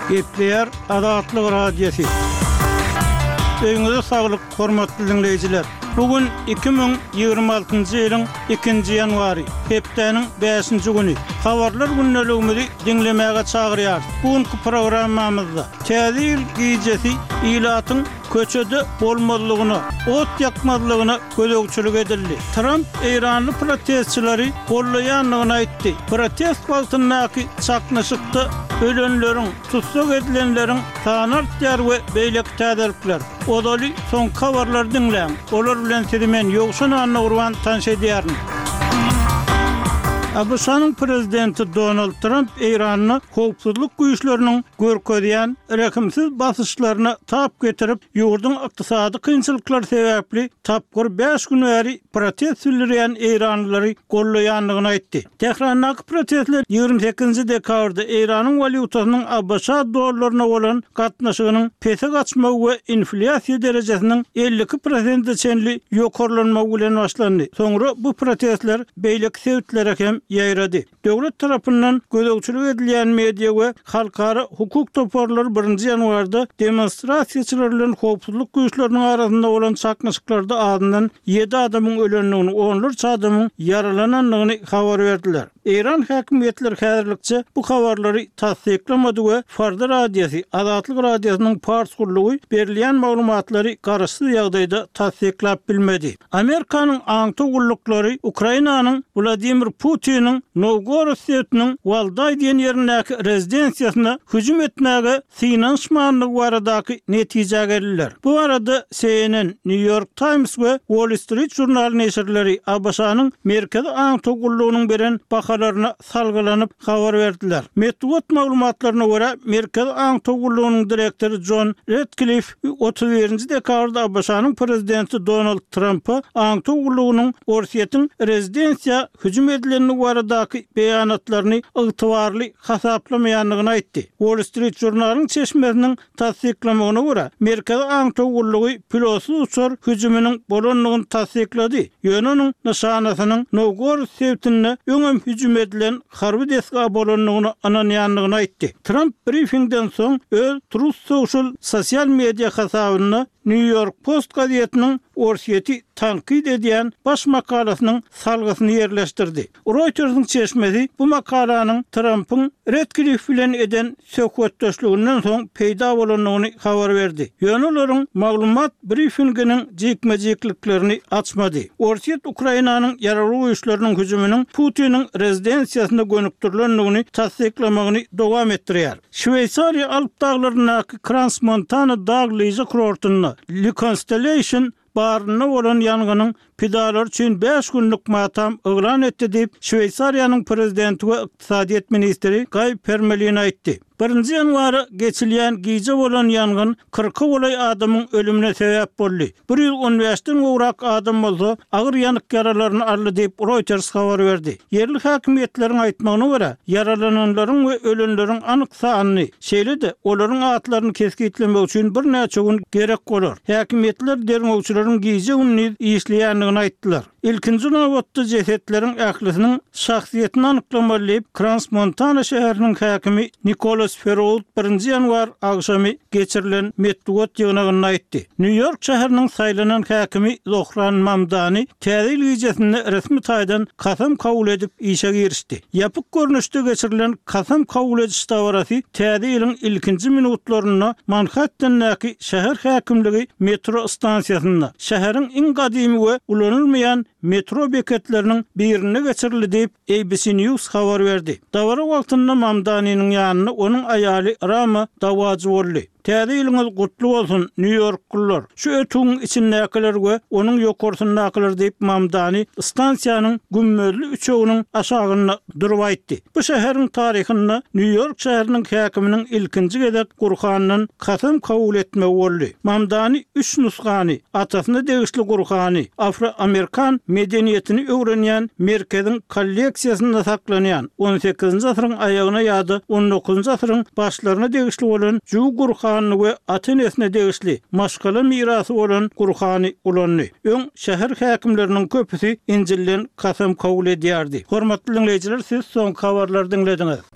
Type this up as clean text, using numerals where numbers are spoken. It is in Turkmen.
Gepler Adatlyk Radiosu. Öňüňizde saglyk, hormatly dinleýijiler. Bugün 2026-njy ýylyň 2-nji ýanwary, hepdeniň 5-nji güni. Habarlar günneligimizi dinlemäge çagyrýar. Bugünkü programmamyzda täze ýyl giýjesi ilatyň köçede bolmalygyny, ot ýakmalygyny gözegçilik edildi. Trump Eýranly protestçilary gollaýanlygyny aýtdy. Protest wagtyndaky çaknaşykda ölenleriň, tutsak edilenleriň sany artýar we beýlek täzelikler. Odaly son habarlar dinleň. Olar bilen sizi men ýogşan anlagurwan tanış edýärin. Abşanyň prezidenti Donald Trump Eýranyň howpsuzlyk güýçleriniň görkezýän rekimsiz basyşlaryna tap getirip, ýurduň ykdysady kynçylyklar sebäpli tapgyr 5 gün bäri protest sürdürýän Eýranlylary gollaýanlygyny aýtdy. Tehrandaky protestler 28-nji dekabrda Eýranyň valyutasynyň ABŞ dollaryna bolan gatnaşygynyň pese gaçmagy we inflasiýa derejesiniň 52% çenli ýokarlanmagy bilen başlandy. Soňra bu protestler beýlek sebäplerle hem ýaýrady. Döwlet tarapyndan gözegçilik edilýän media we halkara hukuk toparlary 1-nji ýanwarda demonstrasiýaçylar bilen howpsuzlyk güýçleriniň arasynda bolan çaknaşyklarda adyndan 7 adamyň ölenligini, onlarça adamyň yaralananlygyny habar berdiler. Eýran häkimetleri häzirlikçe bu habarlary tasdiklamady we Farda radiosu, Adatlyk radiosynyň pars gurlugy berilýän maglumatlary garaşsyz ýagdaýda tasdiklap bilmedi. Amerikanyň aňty gurluklary Ukrainanyň Vladimir Putin'in Novgorod şehriniň Valday diýen ýerindäki rezidensiýasyna hüjüm etmäge synanşmanlygy baradaky netije geldiler. Bu arada CNN, New York Times we Wall Street jurnaly neşirleri ABŞ-nyň merkezi aňty gurlugynyň beren bakalaryna salgylanyp habar berdiler. Metbuat maglumatlaryna görä, merkezi aňty gurlugynyň direktori John Ratcliffe 31-nji dekabrda ABŞ-nyň prezidenti Donald Trump'a aňty gurlugynyň Orsiýetiň rezidensiýa hüjüm edilenligi baradaky beýanatlaryny ygtybarly hasaplamaýanlygyny aýtdy. Wall Street jurnalynyň çeşmesiniň tasdiklamagyna görä, merkezi aňty gurlugy pilotsuz uçar hüjüminiň bolanlygyny tasdiklady. Ýöne nişanasynyň Novgorod şehrine öňem hüjüm edilen harby deska bolanlygyny ananýanlygyny aýtdy. Trump briefingden soň öz Truth Social sosial media hasabyna New York Post gazetiniň Orsiýeti tankid edýän baş makalasynyň salgysyny ýerleşdirdi. Reuters'ın çeşmesi bu makalanyň Trump'ın Ratcliffe bilen eden söhbetdeşliginden soň peýda bolanlygyny habar berdi. Ýöne maglumat briefinginiň jekmejekliklerini açmady. Orsiýet Ukrainanyň ýaraly güýçleriniň hüjüminiň Putin'in rezidensiýasyna gönükdirilenligini tasdiklamagyny dowam etdirýär. Şweýçariýa Alp daglarynaky Crans-Montana dağ lyjy kurortyna Le Constellation barına bolan ýanganyň pidalar üçin 5 günlük matam elan etdi diýip Şweýçariýanyň prezidenti we ykdysadyýet ministri Guy Parmelin aýtdy. 1-nji ýanwary geçilýän giýje bolan ýangyn 40 bolay adamyň ölümine sebäp boldy. 115-den gowrak adam bolsa agyr ýanyk yaralaryny aldy diýip Reuters habar berdi. Yerli häkimetleriň aýtmagyna görä, yaralananlaryň we ölenleriň anyk sanyny, şeýle-de olaryň atlaryny keskitlemek üçin bir näçe gün gerek bolar. Häkimetler dermegçilerin giýje günni işleýänligini aýtdylar. İlkinji nowatda jesetleriň ählisiniň şahsiýetini anyklamalyp Crans-Montana şäheriniň häkimi Nicholas Ferold 1-nji ýanwar agşamy geçirilen metbuat ýygynyny aýtdy. New York şäheriniň saýlanan häkimi Zohran Mamdani täze ýygyjysyny resmi taýdan kasam kabul edip işe girişdi. Ýapyk görnüşde geçirilen kasam kabul ediş dawarasy täze ýylyň ilkinji minutlaryna Manhattan'daky şäher häkimligi metro stansiýasyna, şäheriň iň gadymy we ulanylmaýan metro beketlerinin birine geçirildi diýip ABC News habar berdi. Dawara wagtynda Mamdanynyň ýanyna onun aýaly Rama dawajy boldy. Täze ýylyňyz gutly bolsun New Yorklular. Şu ötüň içindekiler we onuň ýokartyndakylar diýip Mamdani stansiýanyň gümmözli üçeginiň aşagyna durup aýtdy. Bu şäheriň taryhynda New York şäheriniň häkiminiň ilkinji gezek gurhanynyň kasam kabul etmegi boldy. Mamdani 3 nusgany, atasyna degişli gurhany, Afro-Amerikan medeniýetini öwrenýän merkeziň kolleksiýasynda saklanýan 18-nji asyryň aýagyna ýa-da 19-nji asyryň başlaryna degişli bolan juw gurhany we Atenesine degişli maşgala mirasy bolan gurhany ulandy. Öň şäher häkimleriniň köpüsi injilden kasam kabul edýärdi. Hormatly dinleýijiler, siz soň habarlary dinlediňiz.